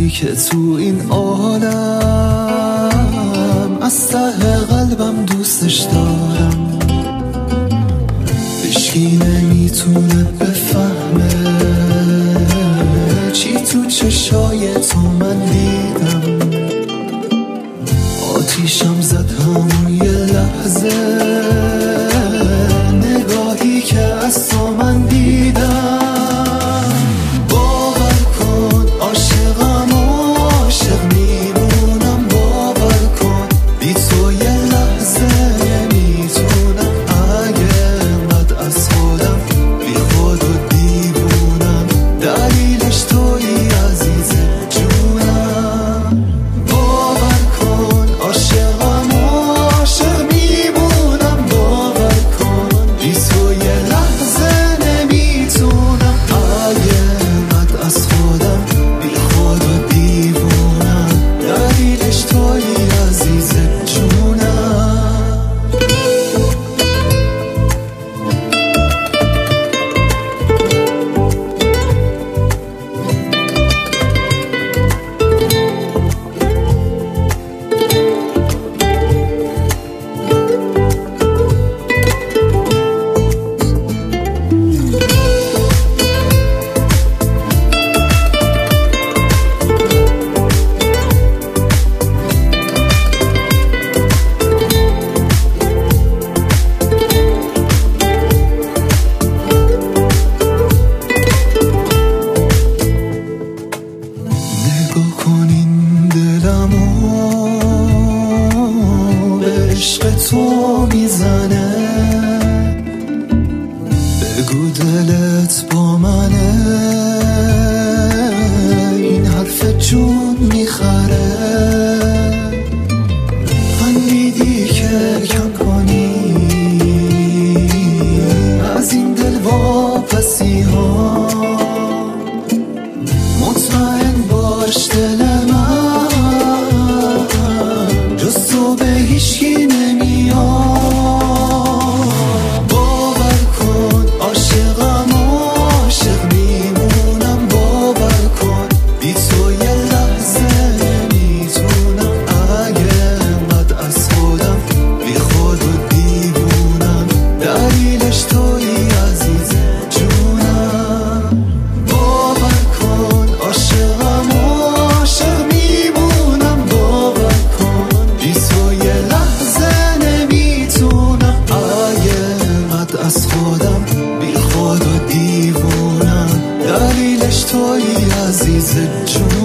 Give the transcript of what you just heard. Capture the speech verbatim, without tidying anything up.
تویی که تو این عالم از ته قلبم دوستش دارم. هیچکی نمیتونه بفهمه چی تو چشای تو من دیدم. آتیشم زد همون یه لحظه، نگاهی که از تو من دیدم. باور کن عاشقم و عاشق میمونم، باور کن بی تو یه لحظه نمیتونم. اگه انقدر از خودم بی خود و دیوونم، دلیلش تویی عزیز جونم. باور کن عاشقم و عاشق میمونم، باور کن بی تو یه لحظه نمیتونم. اگه انقدر از خودم بی خود و دیوونم، دلیلش تویی عزیز جونم. نگاه کن این دلمو به عشق تو میزنه. بگو دلت با منه، این حرف جون میخره. فهمیدی که کم کنی از این دل واپسی ها. مطمئن باش دل من جز تو به هیچکی نمیاد. باور کن عاشقم و عاشق میمونم، باور کن بی تو یه لحظه نمیتونم. اگه انقدر از خودم بی خود و دیوونم، دلیلش تویی عزیز جونم. باور کن عاشقم و عاشق میمونم، باور کن بی تو یه لحظه نمیتونم. اگه انقدر از خودم بی خود و دیوونم، دلیلش تویی عزیز جونم.